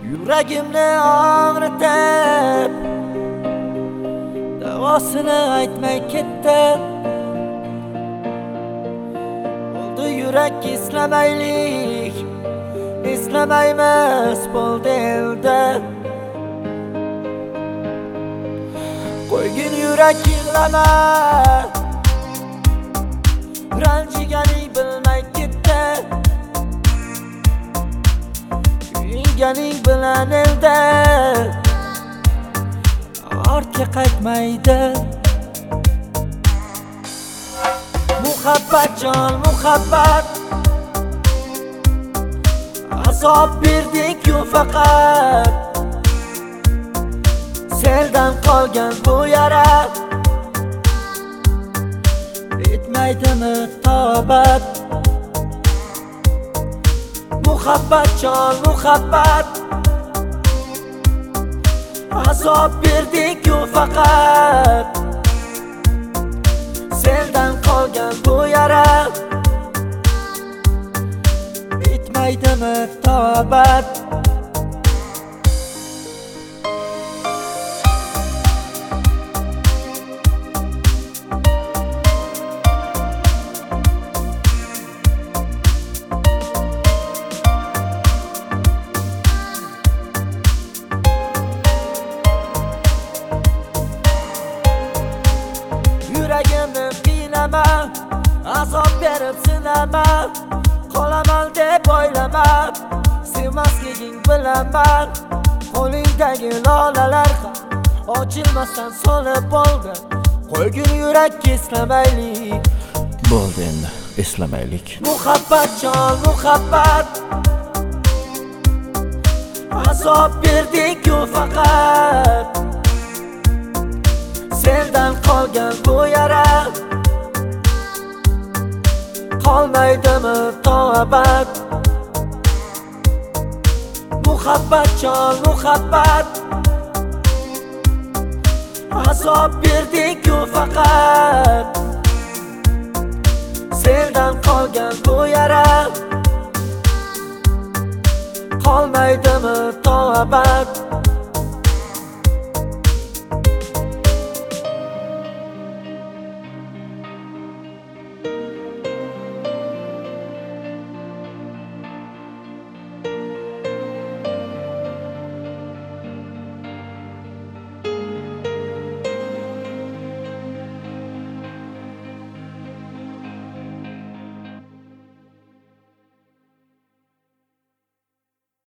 Yuragimni og'ritib davosini aytmay ketdi. Bo'ldi yurak eslamaylik, eslamaymiz bo'ldi endi. Qo'ygin yurak yig'lama, ranjiganing bilmay ketdi. Kuyinganing bilan elda ortga qaytmaydi. Muhabbat jon muhabbat, azob berdik-ku faqat. Seldan qolgan bu yara etmaydimi tobat. Muhabbat jon muhabbat, azob berdik-ku faqat. Seldan qolgan bu yara etmaydimi tobat. Yuragimni qiynama, azob berib sinama. Qolaman deb o'ylama, sevmasliging bilaman. Qo'lingdagi lolalar ham ochilmasdan solib bo'ldi. Qo'ygin yurak eslamaylik, Bo'ldi endi eslamaylik. muhabbat jon muhabbat, azob berdik-ku faqat. Seldan qolgan bu yara qolmaydimi tobat. Muhabbat jon muhabbat, azob berdik-ku faqat. Seldan qolgan bu yara qolmaydimi tobat.